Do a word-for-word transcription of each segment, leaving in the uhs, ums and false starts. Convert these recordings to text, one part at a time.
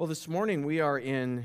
Well, this morning we are in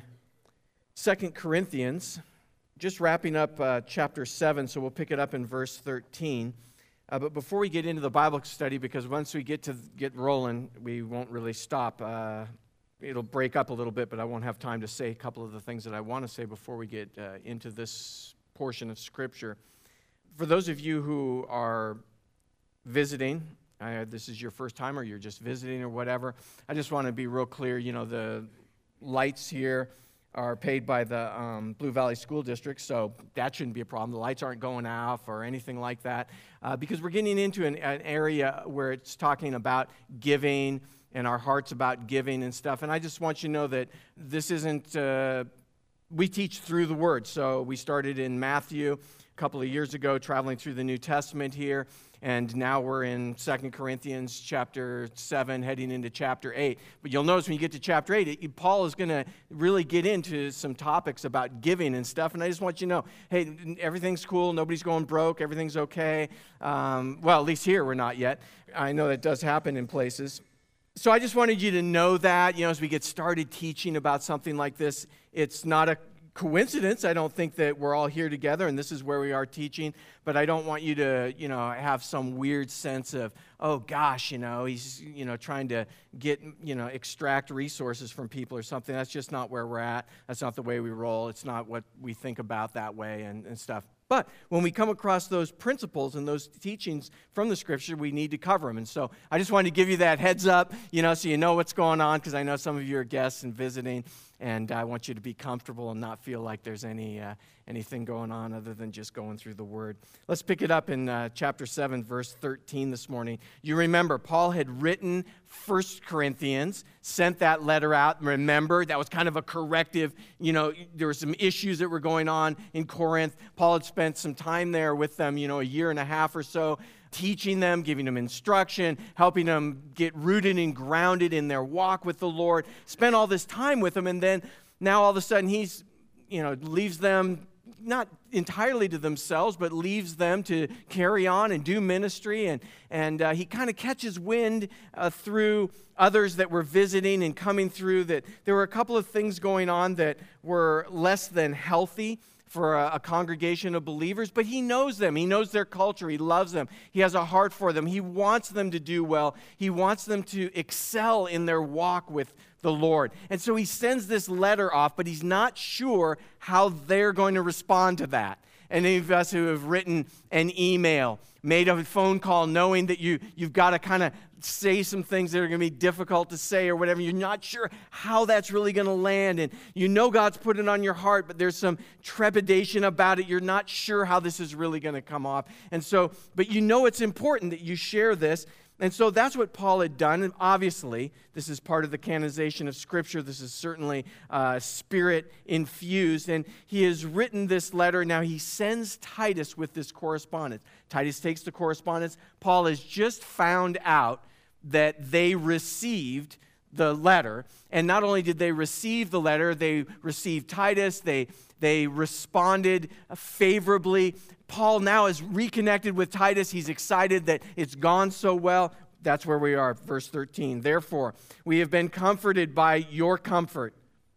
Second Corinthians, just wrapping up uh, chapter seven, so we'll pick it up in verse thirteen. Uh, but before we get into the Bible study, because once we get to get rolling, we won't really stop. Uh, it'll break up a little bit, but I won't have time to say a couple of the things that I want to say before we get uh, into this portion of Scripture. For those of you who are visiting, Uh, this is your first time or you're just visiting or whatever, I just want to be real clear. You know, the lights here are paid by the um, Blue Valley School District, so that shouldn't be a problem. The lights aren't going off or anything like that uh, because we're getting into an, an area where it's talking about giving and our hearts about giving and stuff. And I just want you to know that this isn't, uh, we teach through the Word. So we started in Matthew a couple of years ago, traveling through the New Testament here. And now we're in Second Corinthians chapter seven, heading into chapter eight. But you'll notice when you get to chapter eight, it, Paul is going to really get into some topics about giving and stuff. And I just want you to know, hey, everything's cool. Nobody's going broke. Everything's okay. Um, well, at least here we're not yet. I know that does happen in places. So I just wanted you to know that, you know, as we get started teaching about something like this, it's not a coincidence. I don't think that we're all here together and this is where we are teaching, but I don't want you to, you know, have some weird sense of, oh gosh, you know, he's, you know, trying to get, you know, extract resources from people or something. That's just not where we're at. That's not the way we roll. It's not what we think about that way and, and stuff. But when we come across those principles and those teachings from the Scripture, we need to cover them. And so I just wanted to give you that heads up, you know, so you know what's going on, because I know some of you are guests and visiting, and I want you to be comfortable and not feel like there's any uh, anything going on other than just going through the Word. Let's pick it up in uh, chapter seven, verse thirteen this morning. You remember, Paul had written First Corinthians, sent that letter out. Remember, that was kind of a corrective. You know, there were some issues that were going on in Corinth. Paul had spent some time there with them, you know, a year and a half or so, teaching them, giving them instruction, helping them get rooted and grounded in their walk with the Lord. Spent all this time with them, and then now all of a sudden he's, you know, leaves them not entirely to themselves, but leaves them to carry on and do ministry. And, and uh, he kind of catches wind uh, through others that were visiting and coming through that there were a couple of things going on that were less than healthy for a, a congregation of believers, but he knows them. He knows their culture. He loves them. He has a heart for them. He wants them to do well. He wants them to excel in their walk with the Lord. And so he sends this letter off, but he's not sure how they're going to respond to that. And any of us who have written an email, made a phone call knowing that you, you've got to kind of say some things that are going to be difficult to say or whatever. You're not sure how that's really going to land. And you know God's put it on your heart, but there's some trepidation about it. You're not sure how this is really going to come off. And so, but you know it's important that you share this. And so that's what Paul had done. And obviously, this is part of the canonization of Scripture. This is certainly uh, Spirit-infused. And he has written this letter. Now, he sends Titus with this correspondence. Titus takes the correspondence. Paul has just found out that they received the letter. And not only did they receive the letter, they received Titus. They, they responded favorably. Paul now is reconnected with Titus. He's excited that it's gone so well. That's where we are, verse thirteen. Therefore, we have been comforted by your comfort.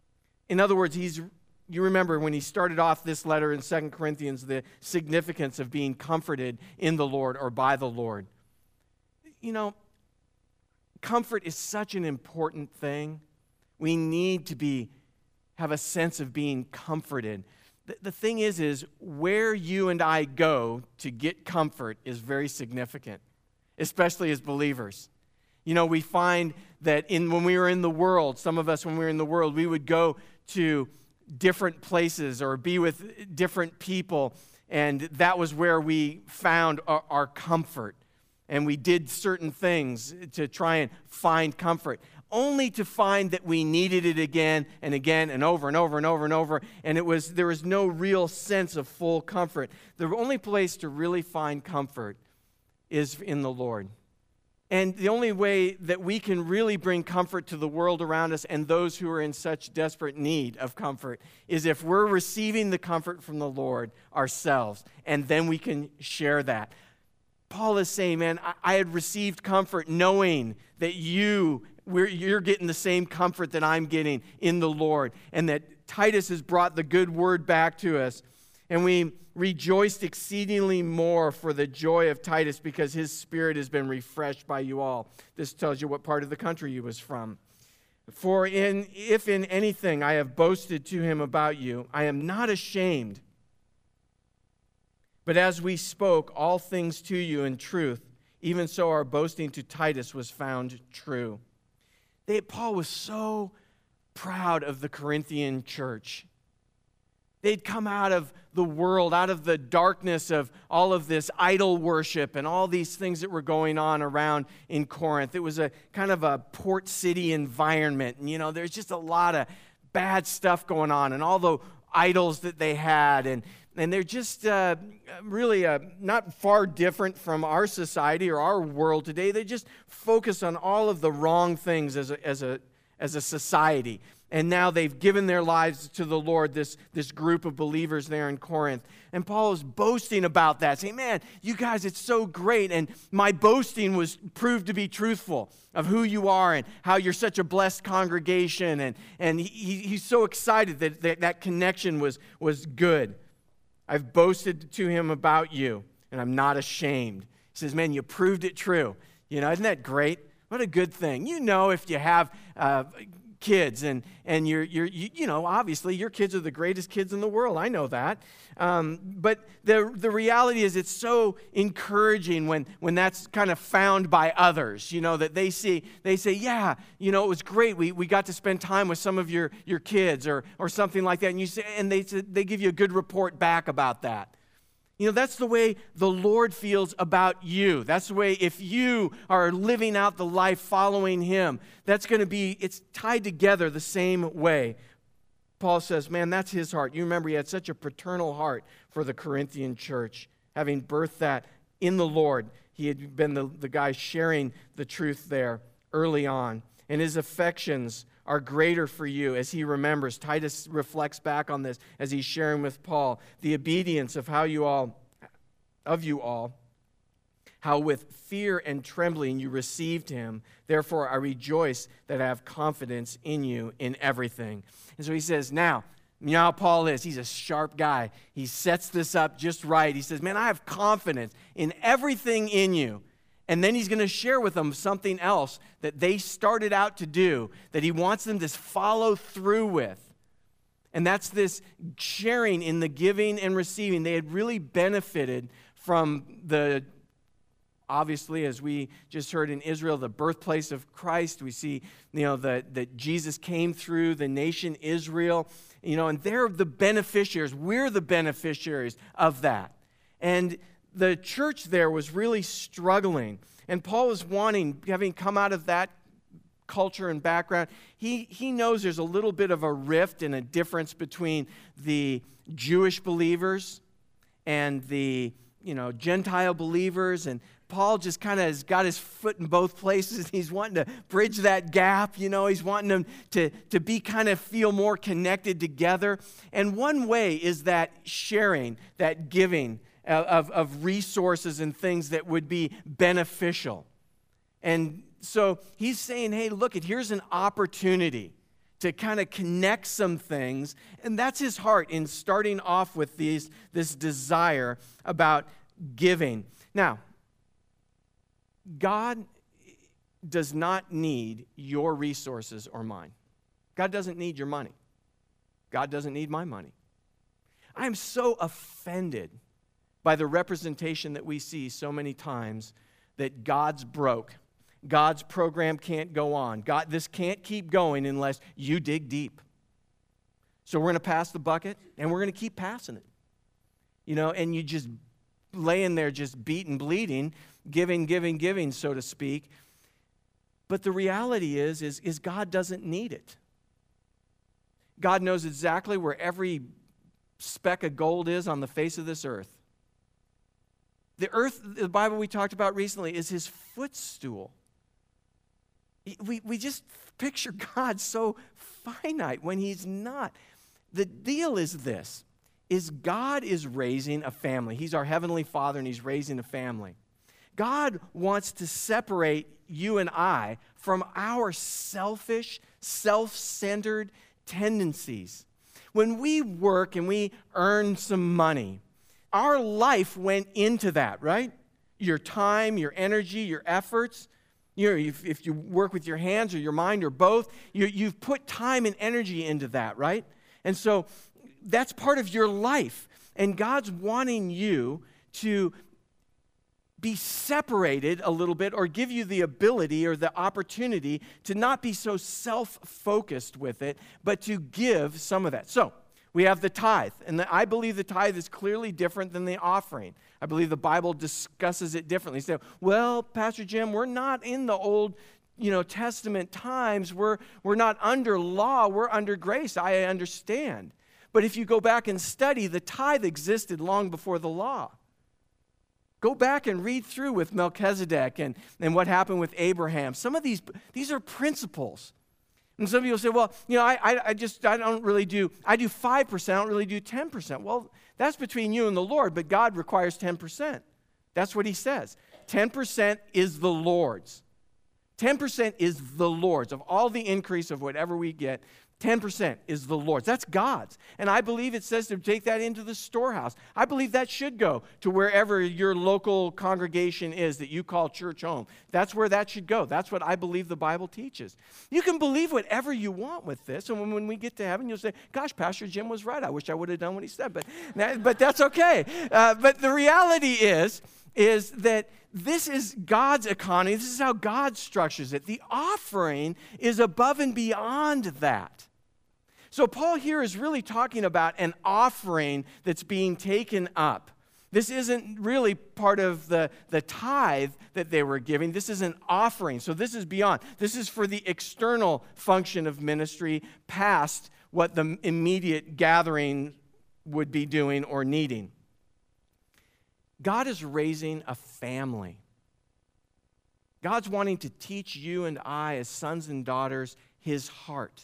In other words, he's you remember when he started off this letter in Second Corinthians, the significance of being comforted in the Lord or by the Lord. You know, comfort is such an important thing. We need to be have a sense of being comforted. The, the thing is, is where you and I go to get comfort is very significant, especially as believers. You know, we find that in when we were in the world, some of us when we were in the world, we would go to different places or be with different people, and that was where we found our, our comfort. And we did certain things to try and find comfort, only to find that we needed it again and again and over and over and over and over. And it was there was no real sense of full comfort. The only place to really find comfort is in the Lord. And the only way that we can really bring comfort to the world around us and those who are in such desperate need of comfort is if we're receiving the comfort from the Lord ourselves, and then we can share that. Paul is saying, man, I, I had received comfort knowing that you we're, you're getting the same comfort that I'm getting in the Lord, and that Titus has brought the good word back to us. And we rejoiced exceedingly more for the joy of Titus, because his spirit has been refreshed by you all. This tells you what part of the country he was from. For in, if in anything I have boasted to him about you, I am not ashamed. But as we spoke all things to you in truth, even so our boasting to Titus was found true. They, Paul was so proud of the Corinthian church. They'd come out of the world, out of the darkness of all of this idol worship and all these things that were going on around in Corinth. It was a kind of a port city environment. And, you know, there's just a lot of bad stuff going on, and all the idols that they had. And, and they're just uh, really uh, not far different from our society or our world today. They just focus on all of the wrong things as a, as a, as a society. And now they've given their lives to the Lord, this, this group of believers there in Corinth. And Paul is boasting about that, saying, man, you guys, it's so great. And my boasting was proved to be truthful of who you are and how you're such a blessed congregation. And, and he, he's so excited that, that that connection was, was good. I've boasted to him about you, and I'm not ashamed. He says, man, you proved it true. You know, isn't that great? What a good thing. You know, if you have Uh, kids and and you're you're you, you know obviously your kids are the greatest kids in the world. I know that, um, but the the reality is it's so encouraging when when that's kind of found by others. You know that they see they say yeah you know it was great. We we got to spend time with some of your your kids or or something like that. And you say and they they give you a good report back about that. You know, that's the way the Lord feels about you. That's the way if you are living out the life following Him, that's going to be, it's tied together the same way. Paul says, man, that's his heart. You remember he had such a paternal heart for the Corinthian church, having birthed that in the Lord. He had been the, the guy sharing the truth there early on. And his affections are greater for you as he remembers. Titus reflects back on this as he's sharing with Paul the obedience of how you all, of you all, how with fear and trembling you received him. Therefore I rejoice that I have confidence in you in everything. And so he says, now, you know how Paul is. He's a sharp guy. He sets this up just right. He says, man, I have confidence in everything in you. And then he's going to share with them something else that they started out to do that he wants them to follow through with. And that's this sharing in the giving and receiving. They had really benefited from the, obviously, as we just heard in Israel, the birthplace of Christ. We see, you know, that that Jesus came through the nation Israel, you know, and they're the beneficiaries. We're the beneficiaries of that. And the church there was really struggling. And Paul was wanting, having come out of that culture and background, he, he knows there's a little bit of a rift and a difference between the Jewish believers and the, you know, Gentile believers. And Paul just kind of has got his foot in both places. He's wanting to bridge that gap, you know. He's wanting them to, to be kind of feel more connected together. And one way is that sharing, that giving Of, of resources and things that would be beneficial. And so he's saying, hey, look, here's an opportunity to kind of connect some things. And that's his heart in starting off with these, this desire about giving. Now, God does not need your resources or mine. God doesn't need your money. God doesn't need my money. I am so offended by the representation that we see so many times that God's broke. God's program can't go on. God, this can't keep going unless you dig deep. So we're going to pass the bucket, and we're going to keep passing it. You know, and you just laying there just beating, bleeding, giving, giving, giving, so to speak. But the reality is, is, is God doesn't need it. God knows exactly where every speck of gold is on the face of this earth. The earth, the Bible we talked about recently, is his footstool. We, we just picture God so finite when he's not. The deal is this, is God is raising a family. He's our heavenly Father, and he's raising a family. God wants to separate you and I from our selfish, self-centered tendencies. When we work and we earn some money, our life went into that, right? Your time, your energy, your efforts. You know, if, if you work with your hands or your mind or both, you, you've put time and energy into that, right? And so that's part of your life. And God's wanting you to be separated a little bit, or give you the ability or the opportunity to not be so self-focused with it, but to give some of that. So we have the tithe, and the, I believe the tithe is clearly different than the offering. I believe the Bible discusses it differently. So, well, Pastor Jim, we're not in the Old you know, Testament times. We're, we're not under law. We're under grace. I understand. But if you go back and study, the tithe existed long before the law. Go back and read through with Melchizedek and, and what happened with Abraham. Some of these, these are principles. And some people say, well, you know, I, I, I just, I don't really do, I do five percent, I don't really do ten percent. Well, that's between you and the Lord, but God requires ten percent. That's what he says. ten percent is the Lord's. ten percent is the Lord's. Of all the increase of whatever we get, ten percent is the Lord's. That's God's. And I believe it says to take that into the storehouse. I believe that should go to wherever your local congregation is that you call church home. That's where that should go. That's what I believe the Bible teaches. You can believe whatever you want with this. And when, when we get to heaven, you'll say, gosh, Pastor Jim was right. I wish I would have done what he said. But, but that's okay. Uh, but the reality is, is that this is God's economy. This is how God structures it. The offering is above and beyond that. So Paul here is really talking about an offering that's being taken up. This isn't really part of the, the tithe that they were giving. This is an offering. So this is beyond. This is for the external function of ministry past what the immediate gathering would be doing or needing. God is raising a family. God's wanting to teach you and I as sons and daughters his heart.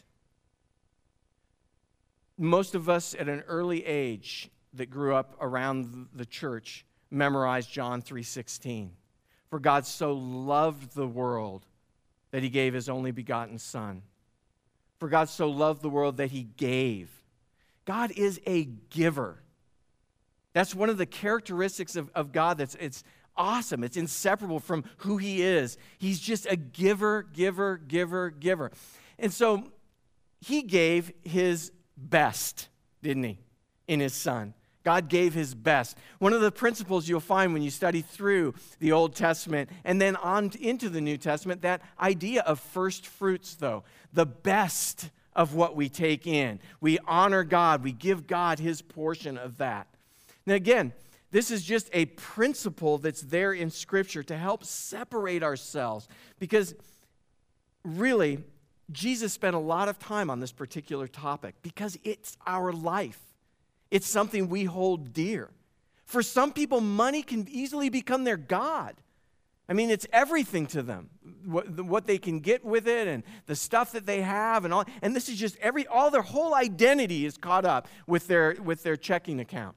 Most of us at an early age that grew up around the church memorized John three sixteen. For God so loved the world that he gave his only begotten Son. For God so loved the world that he gave. God is a giver. That's one of the characteristics of, of God that's it's awesome. It's inseparable from who he is. He's just a giver, giver, giver, giver. And so he gave his best, didn't he, in his Son. God gave his best. One of the principles you'll find when you study through the Old Testament and then on into the New Testament, that idea of first fruits, though, the best of what we take in. We honor God. We give God his portion of that. Now again, this is just a principle that's there in Scripture to help separate ourselves, because really, Jesus spent a lot of time on this particular topic because it's our life. It's something we hold dear. For some people, money can easily become their God. I mean, it's everything to them, what, what they can get with it and the stuff that they have and all. And this is just every, all their whole identity is caught up with their, with their checking account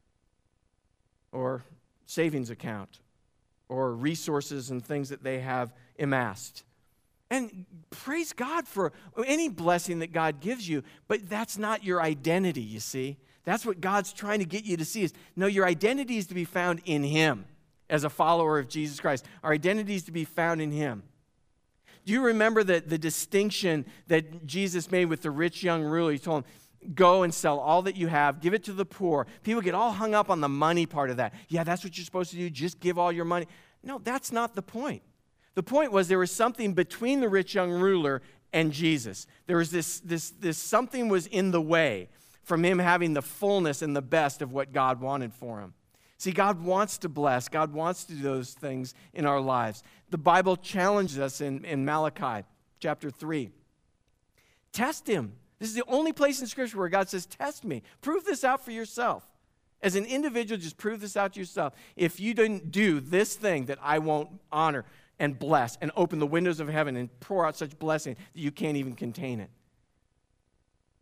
or savings account or resources and things that they have amassed. And praise God for any blessing that God gives you, but that's not your identity, you see. That's what God's trying to get you to see is, no, your identity is to be found in him as a follower of Jesus Christ. Our identity is to be found in him. Do you remember the, the distinction that Jesus made with the rich young ruler? He told him, go and sell all that you have, give it to the poor. People get all hung up on the money part of that. Yeah, that's what you're supposed to do, just give all your money. No, that's not the point. The point was there was something between the rich young ruler and Jesus. There was this, this, this something was in the way from him having the fullness and the best of what God wanted for him. See, God wants to bless. God wants to do those things in our lives. The Bible challenges us in, in Malachi chapter three. Test him. This is the only place in Scripture where God says, test me. Prove this out for yourself. As an individual, just prove this out to yourself. If you didn't do this thing that I won't honor and bless and open the windows of heaven and pour out such blessing that you can't even contain it.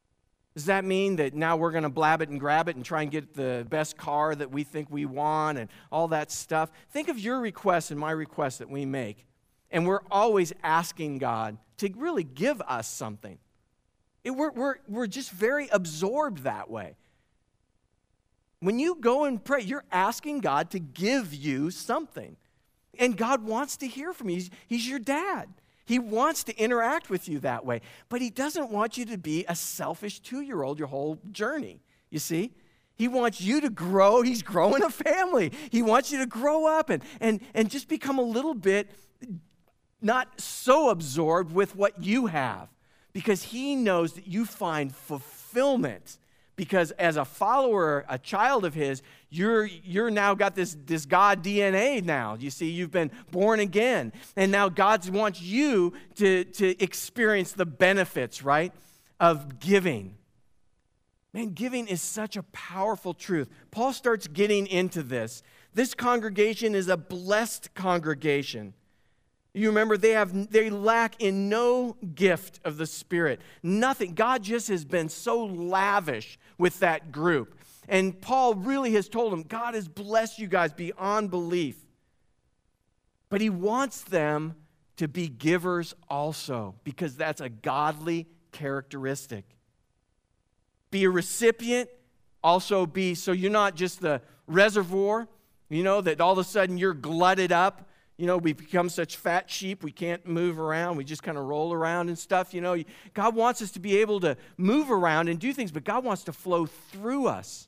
Does that mean that now we're going to blab it and grab it and try and get the best car that we think we want and all that stuff? Think of your requests and my requests that we make. And we're always asking God to really give us something. It, we're, we're, we're just very absorbed that way. When you go and pray, you're asking God to give you something. And God wants to hear from you. He's, he's your dad. He wants to interact with you that way. But he doesn't want you to be a selfish two-year-old your whole journey, you see? He wants you to grow. He's growing a family. He wants you to grow up and, and, and just become a little bit not so absorbed with what you have, because he knows that you find fulfillment. Because as a follower, a child of his, you're you're now got this, this God D N A now. You see, you've been born again. And now God wants you to, to experience the benefits, right, of giving. Man, giving is such a powerful truth. Paul starts getting into this. This congregation is a blessed congregation. You remember, they have they lack in no gift of the Spirit. Nothing. God just has been so lavish with that group. And Paul really has told them, God has blessed you guys beyond belief. But he wants them to be givers also, because that's a godly characteristic. Be a recipient, also be, so you're not just the reservoir, you know, that all of a sudden you're glutted up. You know, we become such fat sheep, we can't move around. We just kind of roll around and stuff. You know, God wants us to be able to move around and do things, but God wants to flow through us.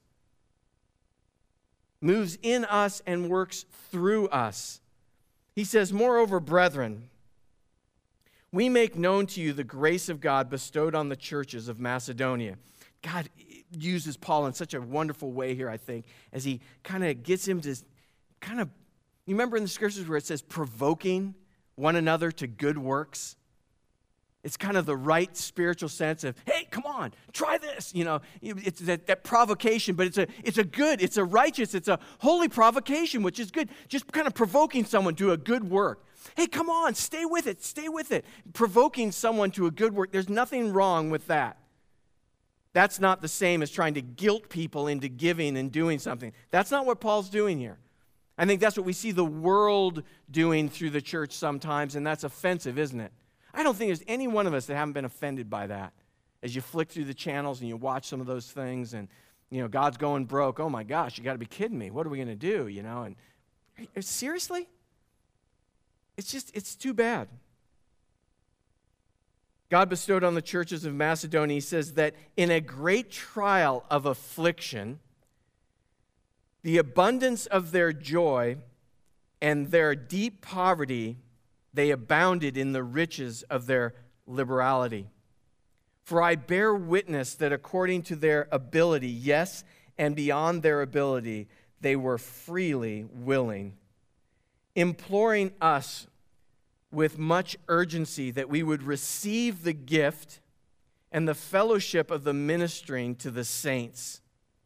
Moves in us and works through us. He says, moreover, brethren, we make known to you the grace of God bestowed on the churches of Macedonia. God uses Paul in such a wonderful way here, I think, as he kind of gets him to kind of, you remember in the scriptures where it says provoking one another to good works? It's kind of the right spiritual sense of, hey, come on, try this. You know, it's that, that provocation, but it's a it's a good, it's a righteous, it's a holy provocation, which is good. Just kind of provoking someone to a good work. Hey, come on, stay with it, stay with it. Provoking someone to a good work, there's nothing wrong with that. That's not the same as trying to guilt people into giving and doing something. That's not what Paul's doing here. I think that's what we see the world doing through the church sometimes, and that's offensive, isn't it? I don't think there's any one of us that haven't been offended by that. As you flick through the channels and you watch some of those things and, you know, God's going broke. Oh, my gosh, you got to be kidding me. What are we going to do, you know? And seriously? It's just, it's too bad. God bestowed on the churches of Macedonia, he says that in a great trial of affliction, the abundance of their joy and their deep poverty, they abounded in the riches of their liberality. For I bear witness that according to their ability, yes, and beyond their ability, they were freely willing, imploring us with much urgency that we would receive the gift and the fellowship of the ministering to the saints.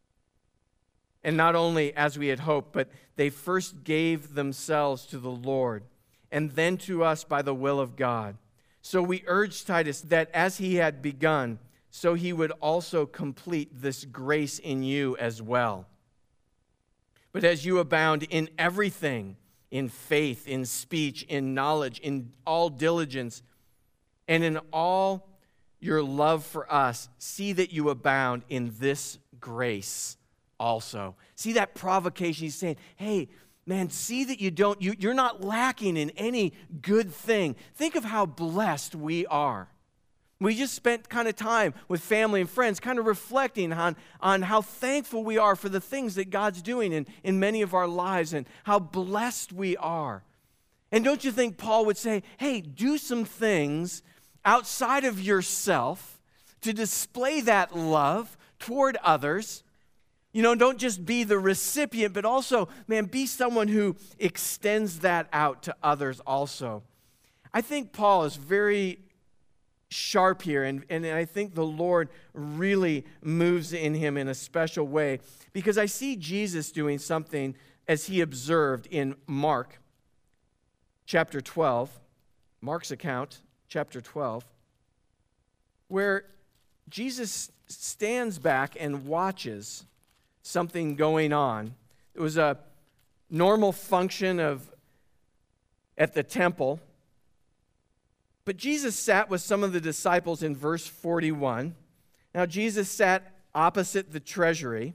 And not only as we had hoped, but they first gave themselves to the Lord, and then to us by the will of God. So we urge Titus that as he had begun, so he would also complete this grace in you as well. But as you abound in everything, in faith, in speech, in knowledge, in all diligence, and in all your love for us, see that you abound in this grace also. See that provocation? He's saying, hey, man, see that you don't, you, you're not lacking in any good thing. Think of how blessed we are. We just spent kind of time with family and friends kind of reflecting on, on how thankful we are for the things that God's doing in, in many of our lives and how blessed we are. And don't you think Paul would say, hey, do some things outside of yourself to display that love toward others. You know, don't just be the recipient, but also, man, be someone who extends that out to others also. I think Paul is very sharp here, and, and I think the Lord really moves in him in a special way, because I see Jesus doing something as he observed in Mark chapter twelve, Mark's account, chapter twelve, where Jesus stands back and watches something going on. It was a normal function of at the temple. But Jesus sat with some of the disciples in verse forty-one. Now, Jesus sat opposite the treasury.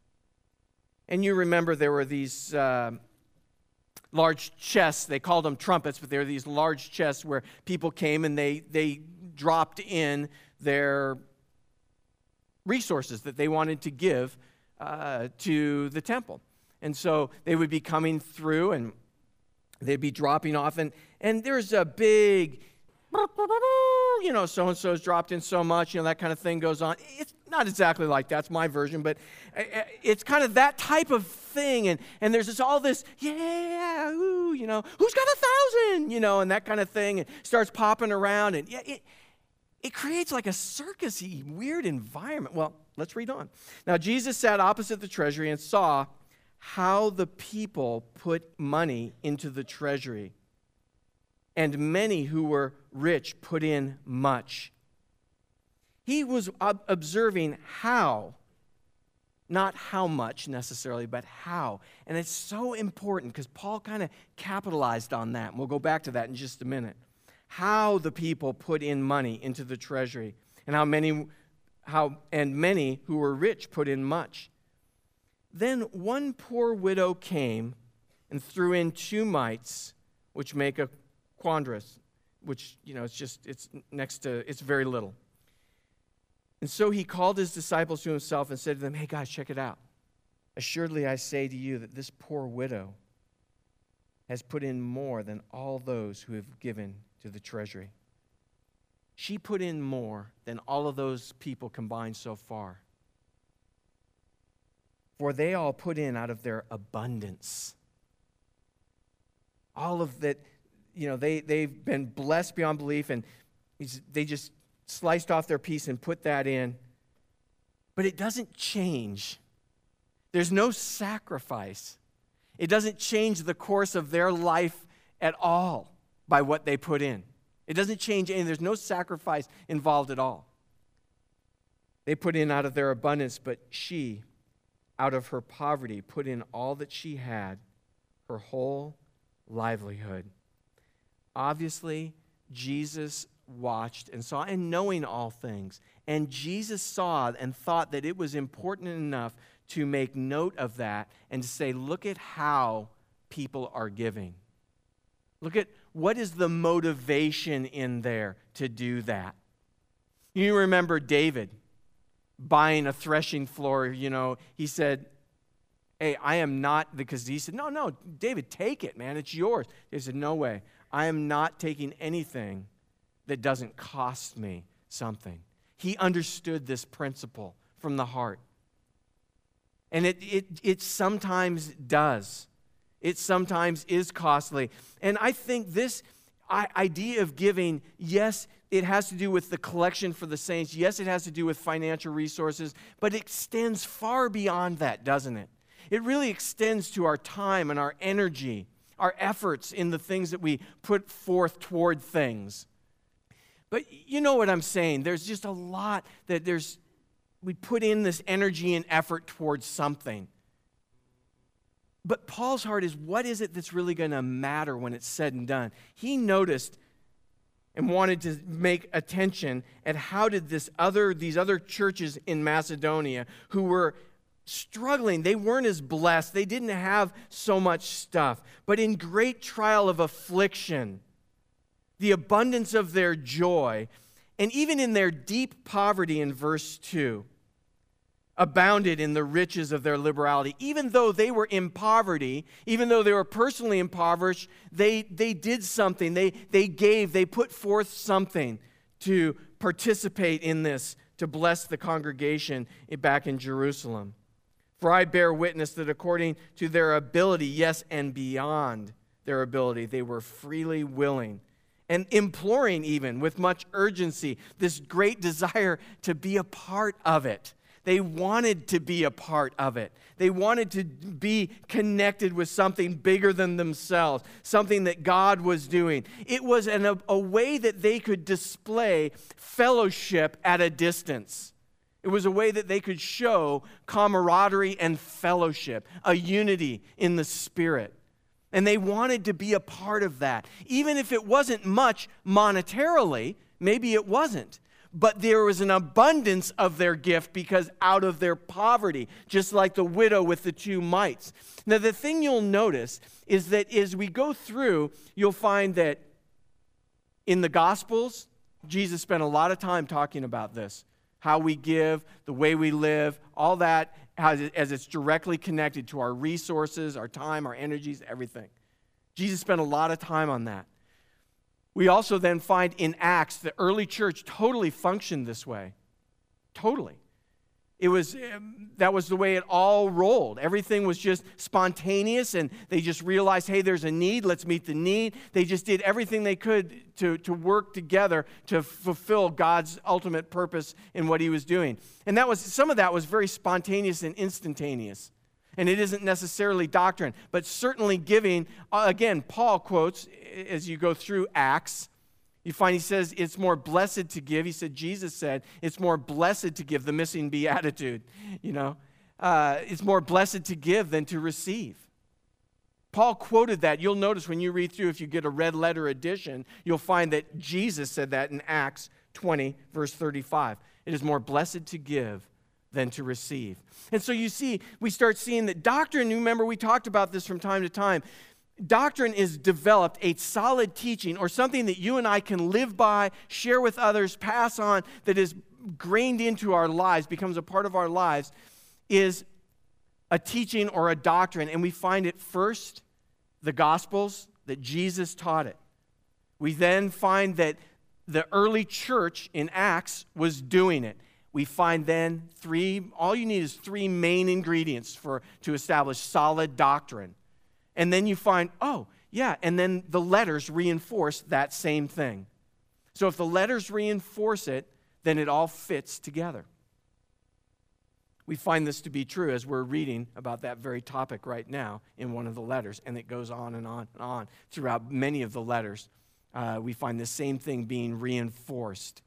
And you remember there were these uh, large chests. They called them trumpets, but they were these large chests where people came and they, they dropped in their resources that they wanted to give uh, to the temple. And so they would be coming through and they'd be dropping off. And, and there's a big, you know, so-and-so's dropped in so much, you know, that kind of thing goes on. It's not exactly like that's my version, but it's kind of that type of thing. And, and there's this, all this, yeah, ooh, you know, who's got a thousand, you know, and that kind of thing. And starts popping around. And yeah, it, it creates like a circus-y, weird environment. Well, let's read on. Now, Jesus sat opposite the treasury and saw how the people put money into the treasury. And many who were rich put in much. He was observing how, not how much necessarily, but how. And it's so important because Paul kind of capitalized on that. And we'll go back to that in just a minute. How the people put in money into the treasury, and how many, how and many who were rich put in much. Then one poor widow came and threw in two mites, which make a quandrus, which, you know, it's just, it's next to, it's very little. And so he called his disciples to himself and said to them, hey guys, check it out. Assuredly I say to you that this poor widow has put in more than all those who have given to the treasury. She put in more than all of those people combined so far. For they all put in out of their abundance. All of that, you know, they, they've been blessed beyond belief, and they just sliced off their piece and put that in. But it doesn't change. There's no sacrifice. It doesn't change the course of their life at all by what they put in. It doesn't change anything. There's no sacrifice involved at all. They put in out of their abundance, but she, out of her poverty, put in all that she had, her whole livelihood. Obviously, Jesus watched and saw, and knowing all things. And Jesus saw and thought that it was important enough to make note of that and to say, look at how people are giving. Look at what is the motivation in there to do that. You remember David buying a threshing floor, you know, he said, hey, I am not, because he said, no, no, David, take it, man, it's yours. He said, no way, I am not taking anything that doesn't cost me something. He understood this principle from the heart. And it, it, it sometimes does. It sometimes is costly. And I think this idea of giving, yes, it has to do with the collection for the saints. Yes, it has to do with financial resources, but it extends far beyond that, doesn't it? It really extends to our time and our energy, our efforts in the things that we put forth toward things. But you know what I'm saying. There's just a lot that there's, we put in this energy and effort towards something. But Paul's heart is, what is it that's really going to matter when it's said and done? He noticed and wanted to make attention at how did this other, these other churches in Macedonia who were struggling, they weren't as blessed, they didn't have so much stuff, but in great trial of affliction, the abundance of their joy, and even in their deep poverty in verse two, abounded in the riches of their liberality. Even though they were in poverty, even though they were personally impoverished, they, they did something. They, they gave, they put forth something to participate in this, to bless the congregation back in Jerusalem. For I bear witness that according to their ability, yes, and beyond their ability, they were freely willing and imploring even with much urgency this great desire to be a part of it. They wanted to be a part of it. They wanted to be connected with something bigger than themselves, something that God was doing. It was an, a, a way that they could display fellowship at a distance. It was a way that they could show camaraderie and fellowship, a unity in the Spirit. And they wanted to be a part of that. Even if it wasn't much monetarily, maybe it wasn't. But there was an abundance of their gift because out of their poverty, just like the widow with the two mites. Now, the thing you'll notice is that as we go through, you'll find that in the Gospels, Jesus spent a lot of time talking about this. How we give, the way we live, all that as it's directly connected to our resources, our time, our energies, everything. Jesus spent a lot of time on that. We also then find in Acts the early church totally functioned this way. Totally. It was, that was the way it all rolled. Everything was just spontaneous, and they just realized, hey, there's a need, let's meet the need. They just did everything they could to, to work together to fulfill God's ultimate purpose in what he was doing. And that was, some of that was very spontaneous and instantaneous. And it isn't necessarily doctrine, but certainly giving. Uh, again, Paul quotes, as you go through Acts, you find he says it's more blessed to give. He said, Jesus said, it's more blessed to give, the missing beatitude, you know. Uh, it's more blessed to give than to receive. Paul quoted that. You'll notice when you read through, if you get a red letter edition, you'll find that Jesus said that in Acts twenty, verse thirty-five. It is more blessed to give than to receive. And so you see, we start seeing that doctrine, you remember we talked about this from time to time, doctrine is developed, a solid teaching or something that you and I can live by, share with others, pass on, that is grained into our lives, becomes a part of our lives, is a teaching or a doctrine. And we find it first, the Gospels, that Jesus taught it. We then find that the early church in Acts was doing it. We find then three, all you need is three main ingredients for to establish solid doctrine. And then you find, oh, yeah, and then the letters reinforce that same thing. So if the letters reinforce it, then it all fits together. We find this to be true as we're reading about that very topic right now in one of the letters, and it goes on and on and on throughout many of the letters. Uh, we find the same thing being reinforced.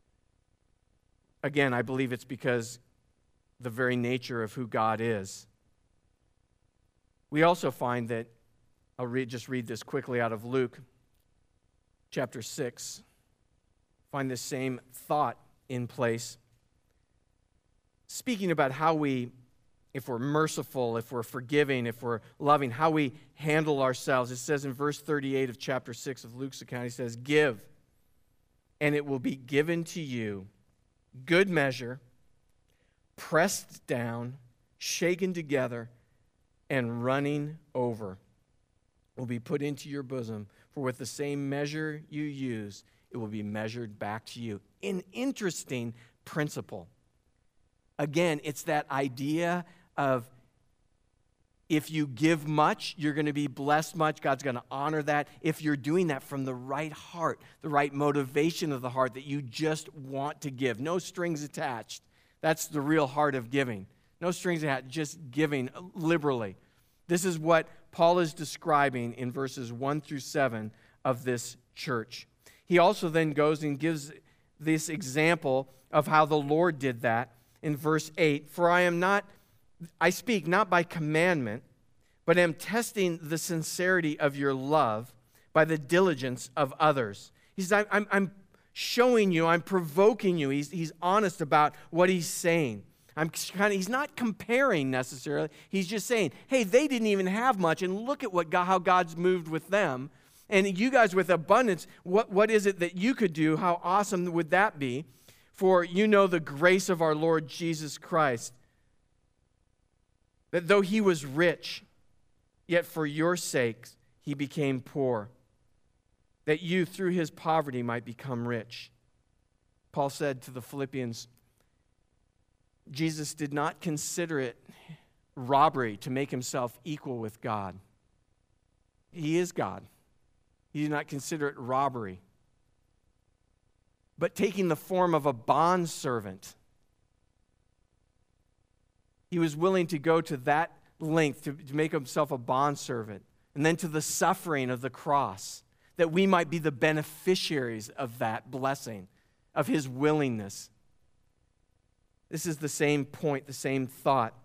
Again, I believe it's because the very nature of who God is. We also find that, I'll read, just read this quickly out of Luke chapter six. Find this same thought in place. Speaking about how we, if we're merciful, if we're forgiving, if we're loving, how we handle ourselves. It says in verse thirty-eight of chapter six of Luke's account, he says, give, and it will be given to you. Good measure, pressed down, shaken together, and running over will be put into your bosom. For with the same measure you use, it will be measured back to you. An interesting principle. Again, it's that idea of if you give much, you're going to be blessed much. God's going to honor that. If you're doing that from the right heart, the right motivation of the heart that you just want to give. No strings attached. That's the real heart of giving. No strings attached, just giving liberally. This is what Paul is describing in verses one through seven of this church. He also then goes and gives this example of how the Lord did that in verse eight. For I am not I speak not by commandment, but am testing the sincerity of your love by the diligence of others. He says, I'm, I'm showing you, I'm provoking you. He's, he's honest about what he's saying. I'm kind of, he's not comparing necessarily. He's just saying, hey, they didn't even have much, and look at what God, how God's moved with them. And you guys with abundance, what, what is it that you could do? How awesome would that be? For you know the grace of our Lord Jesus Christ, that though he was rich, yet for your sakes he became poor, that you through his poverty might become rich. Paul said to the Philippians, Jesus did not consider it robbery to make himself equal with God. He is God. He did not consider it robbery. But taking the form of a bondservant, He was willing to go to that length to, to make himself a bondservant, and then to the suffering of the cross, that we might be the beneficiaries of that blessing, of his willingness. This is the same point, the same thought.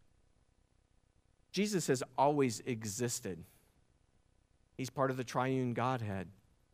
Jesus has always existed. He's part of the triune Godhead.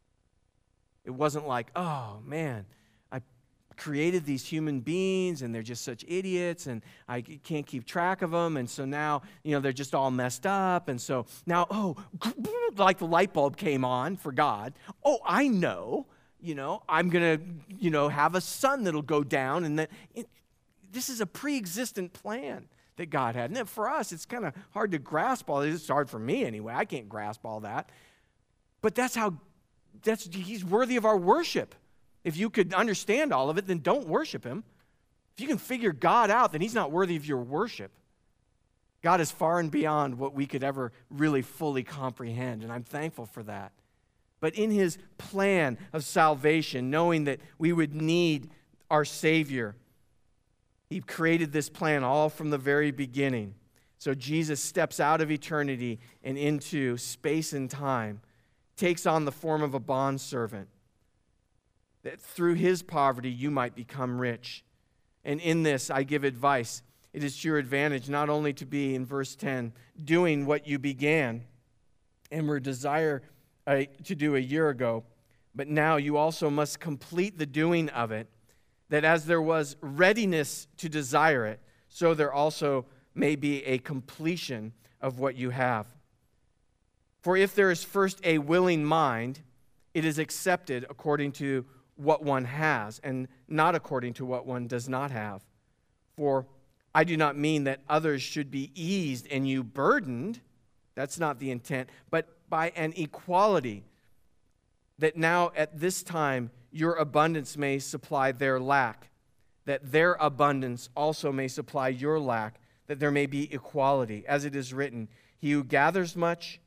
It wasn't like, oh man, I created these human beings and they're just such idiots and I can't keep track of them, and so now, you know, they're just all messed up, and so now, oh, like the light bulb came on for God. Oh, I know, you know, I'm going to, you know, have a sun that'll go down, and that it, this is a pre-existent plan that God had. And for us, it's kind of hard to grasp all this. It's hard for me anyway. I can't grasp all that. But that's how, that's he's worthy of our worship. If you could understand all of it, then don't worship him. If you can figure God out, then he's not worthy of your worship. God is far and beyond what we could ever really fully comprehend, and I'm thankful for that. But in his plan of salvation, knowing that we would need our Savior, he created this plan all from the very beginning. So Jesus steps out of eternity and into space and time, takes on the form of a bondservant, that through his poverty you might become rich. And in this I give advice. It is to your advantage not only to be, in verse ten, doing what you began and were desire uh, to do a year ago, but now you also must complete the doing of it, that as there was readiness to desire it, so there also may be a completion of what you have. For if there is first a willing mind, it is accepted according to what one has, and not according to what one does not have. For I do not mean that others should be eased and you burdened. That's not the intent, but by an equality, that now at this time your abundance may supply their lack, that their abundance also may supply your lack, that there may be equality. As it is written, he who gathers much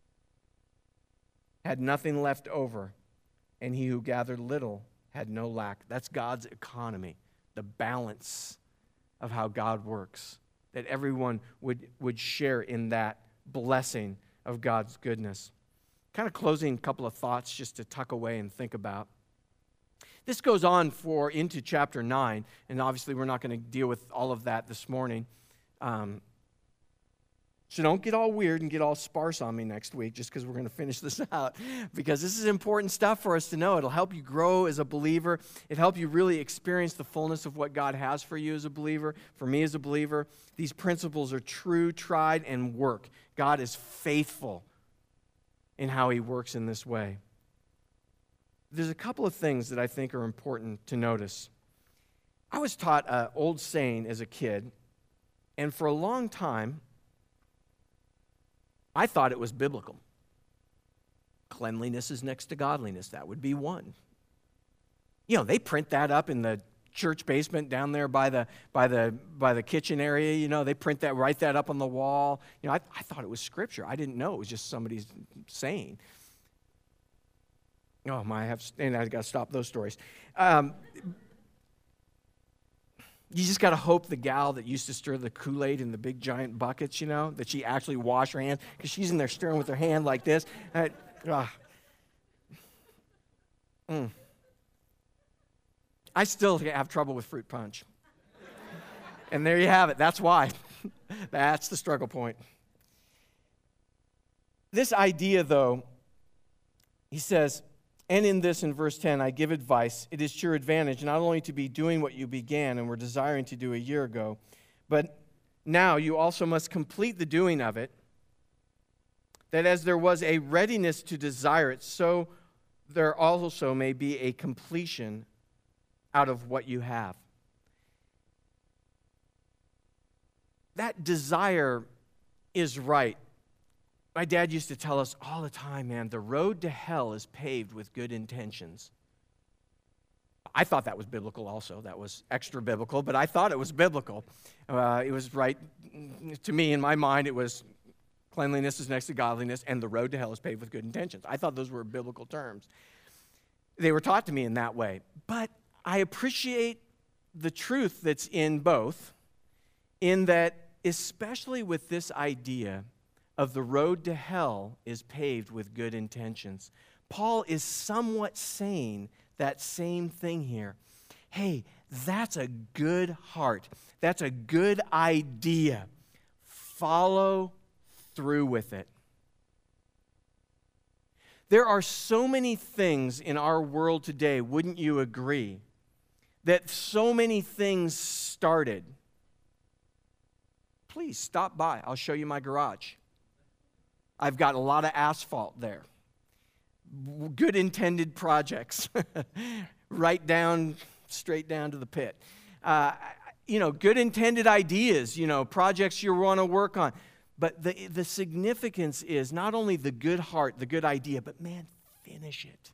had nothing left over, and he who gathered little had no lack. That's God's economy, the balance of how God works, that everyone would, would share in that blessing of God's goodness. Kind of closing a couple of thoughts just to tuck away and think about. This goes on for into chapter nine, and obviously we're not going to deal with all of that this morning. Um, so don't get all weird and get all sparse on me next week just because we're going to finish this out, because this is important stuff for us to know. It'll help you grow as a believer. It'll help you really experience the fullness of what God has for you as a believer, for me as a believer. These principles are true, tried, and work. God is faithful in how he works in this way. There's a couple of things that I think are important to notice. I was taught an old saying as a kid, and for a long time, I thought it was biblical. Cleanliness is next to godliness. That would be one. You know, they print that up in the church basement down there by the by the by the kitchen area. You know, they print that, write that up on the wall. You know, I, I thought it was scripture. I didn't know it was just somebody's saying. Oh my, I have, and I got to stop those stories. Um, you just got to hope the gal that used to stir the Kool-Aid in the big giant buckets, you know, that she actually washed her hands, because she's in there stirring with her hand like this. I, uh, mm. I still have trouble with fruit punch. And there you have it. That's why. That's the struggle point. This idea, though, he says, and in this, in verse ten, I give advice. It is to your advantage not only to be doing what you began and were desiring to do a year ago, but now you also must complete the doing of it, that as there was a readiness to desire it, so there also may be a completion out of what you have. That desire is right. My dad used to tell us all the time, man, the road to hell is paved with good intentions. I thought that was biblical also. That was extra biblical, but I thought it was biblical. Uh, it was right. To me, in my mind, it was cleanliness is next to godliness, and the road to hell is paved with good intentions. I thought those were biblical terms. They were taught to me in that way. But I appreciate the truth that's in both, in that, especially with this idea of the road to hell is paved with good intentions, Paul is somewhat saying that same thing here. Hey, that's a good heart. That's a good idea. Follow through with it. There are so many things in our world today, wouldn't you agree, that so many things started. Please stop by. I'll show you my garage. I've got a lot of asphalt there. Good intended projects. Right down, straight down to the pit. Uh, you know, good intended ideas, you know, projects you want to work on. But the, the significance is not only the good heart, the good idea, but man, finish it.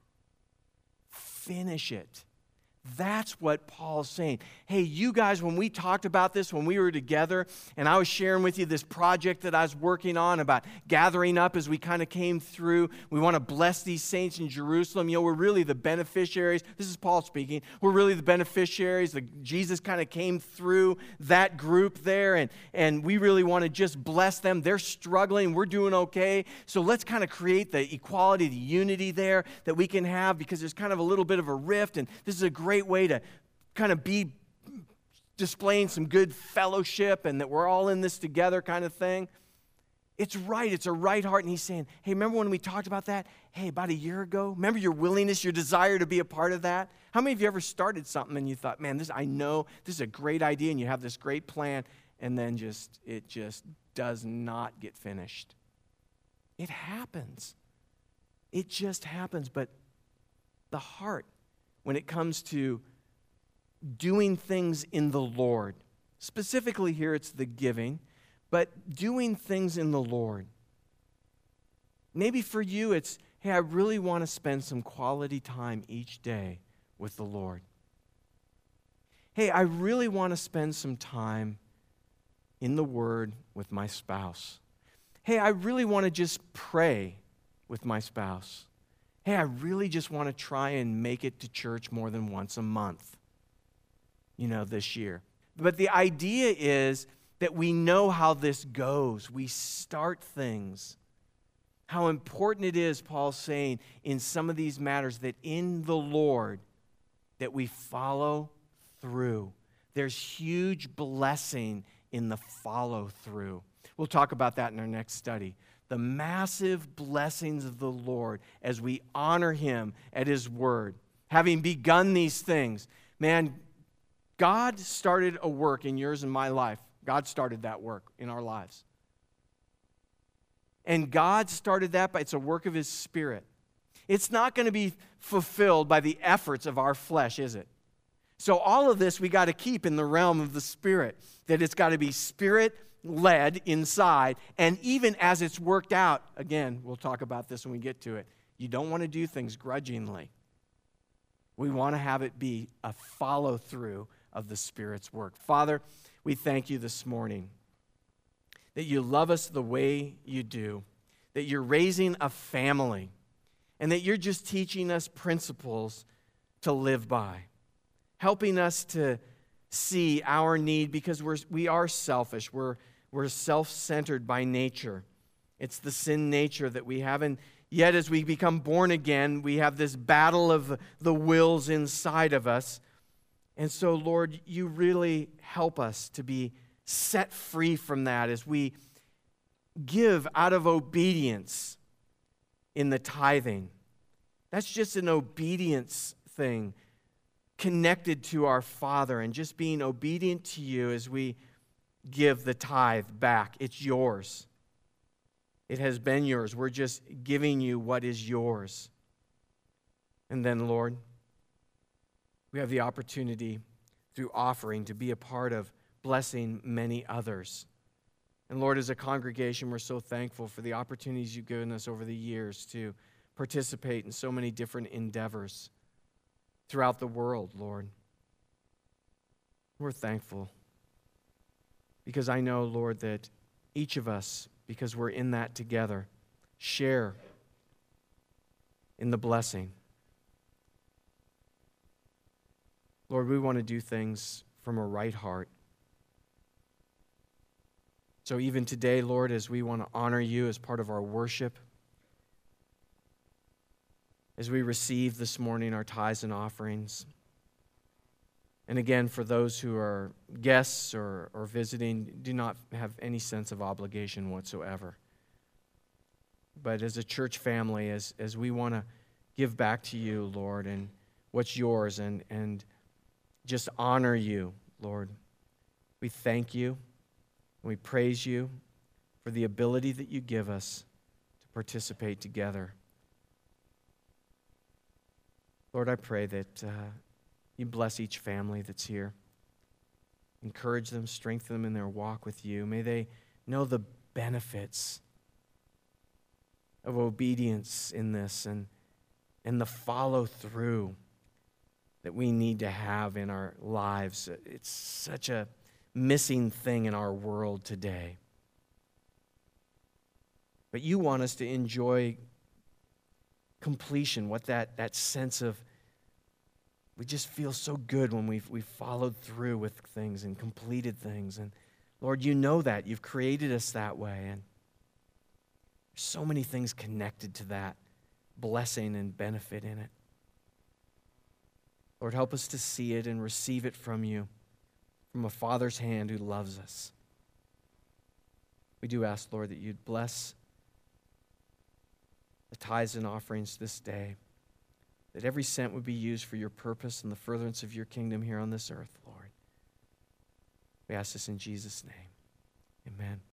Finish it. That's what Paul's saying. Hey, you guys, when we talked about this, when we were together, and I was sharing with you this project that I was working on about gathering up as we kind of came through. We want to bless these saints in Jerusalem. You know, we're really the beneficiaries. This is Paul speaking. We're really the beneficiaries. The, Jesus kind of came through that group there, and, and we really want to just bless them. They're struggling. We're doing okay. So let's kind of create the equality, the unity there that we can have, because there's kind of a little bit of a rift, and this is a great way to kind of be displaying some good fellowship and that we're all in this together kind of thing. It's right. It's a right heart. And he's saying, hey, remember when we talked about that? Hey, about a year ago? Remember your willingness, your desire to be a part of that? How many of you ever started something and you thought, man, this I know this is a great idea, and you have this great plan, and then just it just does not get finished? It happens. It just happens. But the heart, when it comes to doing things in the Lord. Specifically here, it's the giving, but doing things in the Lord. Maybe for you, it's, hey, I really want to spend some quality time each day with the Lord. Hey, I really want to spend some time in the Word with my spouse. Hey, I really want to just pray with my spouse. Hey, I really just want to try and make it to church more than once a month, you know, this year. But the idea is that we know how this goes. We start things. How important it is, Paul's saying, in some of these matters, that in the Lord, that we follow through. There's huge blessing in the follow through. We'll talk about that in our next study. The massive blessings of the Lord as we honor Him at His Word. Having begun these things, man, God started a work in yours and my life. God started that work in our lives. And God started that, but it's a work of His Spirit. It's not going to be fulfilled by the efforts of our flesh, is it? So all of this we got to keep in the realm of the Spirit, that it's got to be Spirit led inside, and even as it's worked out, again, we'll talk about this when we get to it, you don't want to do things grudgingly. We want to have it be a follow-through of the Spirit's work. Father, we thank you this morning that you love us the way you do, that you're raising a family, and that you're just teaching us principles to live by, helping us to see our need, because we're, we are selfish. We're We're self-centered by nature. It's the sin nature that we have. And yet as we become born again, we have this battle of the wills inside of us. And so, Lord, you really help us to be set free from that as we give out of obedience in the tithing. That's just an obedience thing connected to our Father, and just being obedient to you as we give the tithe back. It's yours. It has been yours. We're just giving you what is yours. And then, Lord, we have the opportunity through offering to be a part of blessing many others. And Lord, as a congregation, we're so thankful for the opportunities you've given us over the years to participate in so many different endeavors throughout the world, Lord. We're thankful. Because I know, Lord, that each of us, because we're in that together, share in the blessing. Lord, we want to do things from a right heart. So even today, Lord, as we want to honor you as part of our worship, as we receive this morning our tithes and offerings, and again, for those who are guests or, or visiting, do not have any sense of obligation whatsoever. But as a church family, as, as we want to give back to you, Lord, and what's yours, and, and just honor you, Lord, we thank you and we praise you for the ability that you give us to participate together. Lord, I pray that uh, you bless each family that's here. Encourage them, strengthen them in their walk with you. May they know the benefits of obedience in this and, and the follow through that we need to have in our lives. It's such a missing thing in our world today. But you want us to enjoy completion, what that, that sense of, we just feel so good when we've, we've followed through with things and completed things. And Lord, you know that. You've created us that way. And there's so many things connected to that blessing and benefit in it. Lord, help us to see it and receive it from you, from a Father's hand who loves us. We do ask, Lord, that you'd bless the tithes and offerings this day, that every cent would be used for your purpose and the furtherance of your kingdom here on this earth, Lord. We ask this in Jesus' name. Amen.